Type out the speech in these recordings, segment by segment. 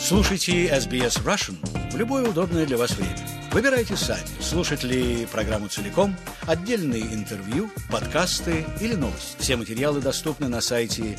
Слушайте SBS Russian в любое удобное для вас время. Выбирайте сами, слушать ли программу целиком, отдельные интервью, подкасты или новости. Все материалы доступны на сайте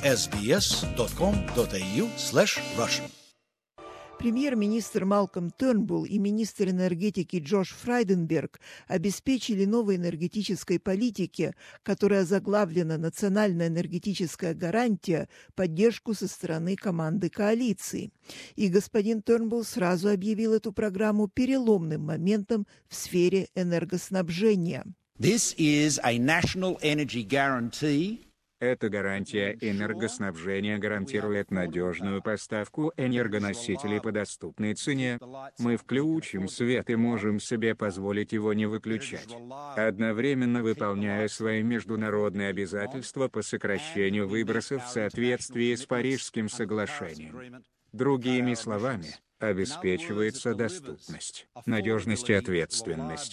sbs.com.au/russian. Премьер-министр Малком Тернбулл и министр энергетики Джош Фрайденберг обеспечили новой энергетической политике, которая озаглавлена «Национальная энергетическая гарантия», поддержку со стороны команды коалиции. И господин Тернбулл сразу объявил эту программу переломным моментом в сфере энергоснабжения. This is a national energy guarantee. Эта гарантия энергоснабжения гарантирует надежную поставку энергоносителей по доступной цене. Мы включим свет и можем себе позволить его не выключать, одновременно выполняя свои международные обязательства по сокращению выбросов в соответствии с Парижским соглашением. Другими словами, обеспечивается доступность, надежность и ответственность.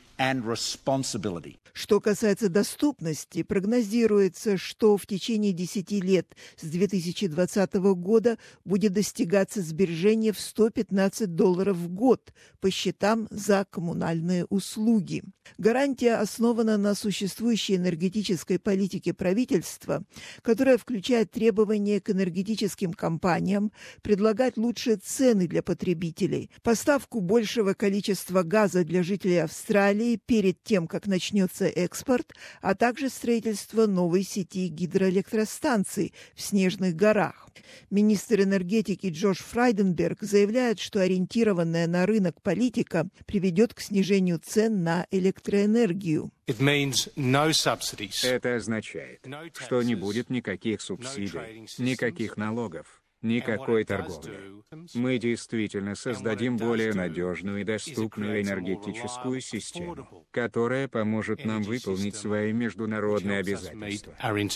Что касается доступности, прогнозируется, что в течение 10 лет с 2020 года будет достигаться сбережение в $115 в год по счетам за коммунальные услуги. Гарантия основана на существующей энергетической политике правительства, которая включает требования к энергетическим компаниям предлагать лучшие цены для потребителей, поставку большего количества газа для жителей Австралии перед тем, как начнется экспорт, а также строительство новой сети гидроэлектростанций в Снежных горах. Министр энергетики Джош Фрайденберг заявляет, что ориентированная на рынок политика приведет к снижению цен на электроэнергию. Это означает, что не будет никаких субсидий, никаких налогов, никакой торговли. Мы действительно создадим более надежную и доступную энергетическую систему, которая поможет нам выполнить свои международные обязательства.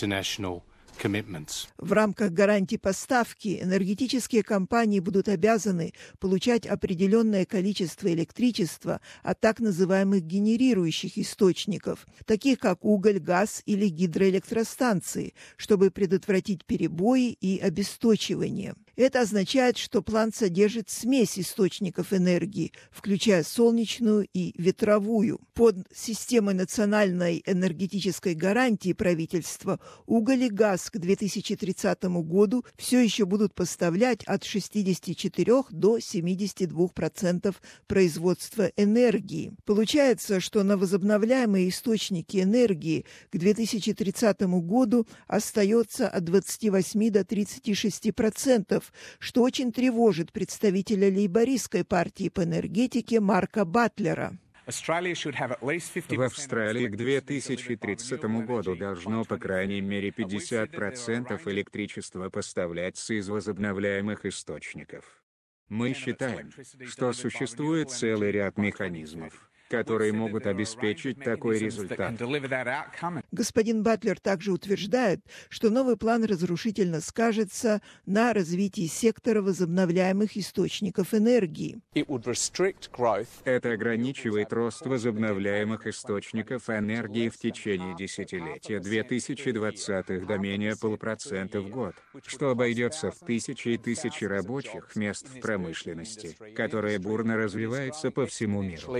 В рамках гарантии поставки энергетические компании будут обязаны получать определенное количество электричества от так называемых генерирующих источников, таких как уголь, газ или гидроэлектростанции, чтобы предотвратить перебои и обесточивание. Это означает, что план содержит смесь источников энергии, включая солнечную и ветровую. Под системой национальной энергетической гарантии правительства уголь и газ к 2030 году все еще будут поставлять от 64 до 72% производства энергии. Получается, что на возобновляемые источники энергии к 2030 году остается от 28 до 36%, что очень тревожит представителя лейбористской партии по энергетике Марка Батлера. В Австралии к 2030 году должно, по крайней мере, 50% электричества поставляться из возобновляемых источников. Мы считаем, что существует целый ряд механизмов, которые могут обеспечить такой результат. Господин Батлер также утверждает, что новый план разрушительно скажется на развитии сектора возобновляемых источников энергии. Это ограничивает рост возобновляемых источников энергии в течение десятилетия 2020-х до менее 0,5% в год, что обойдется в тысячи и тысячи рабочих мест в промышленности, которая бурно развивается по всему миру.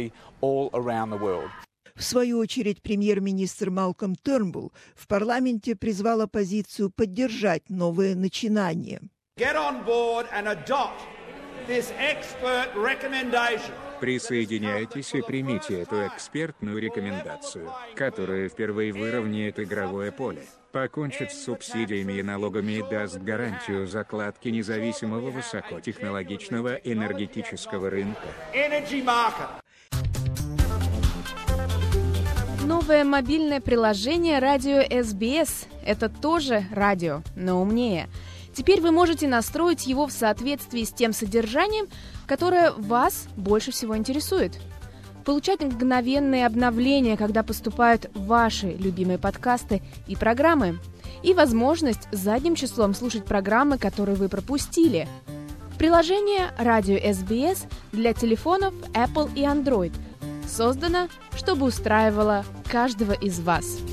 В свою очередь, премьер-министр Малком Тернбулл в парламенте призвал оппозицию поддержать новые начинания. Присоединяйтесь и примите эту экспертную рекомендацию, которая впервые выровняет игровое поле, покончит с субсидиями и налогами и даст гарантию закладки независимого высокотехнологичного энергетического рынка. Новое мобильное приложение «Радио SBS» — это тоже радио, но умнее. Теперь вы можете настроить его в соответствии с тем содержанием, которое вас больше всего интересует. Получать мгновенные обновления, когда поступают ваши любимые подкасты и программы. И возможность задним числом слушать программы, которые вы пропустили. Приложение «Радио SBS» для телефонов Apple и Android создано, чтобы устраивало каждого из вас.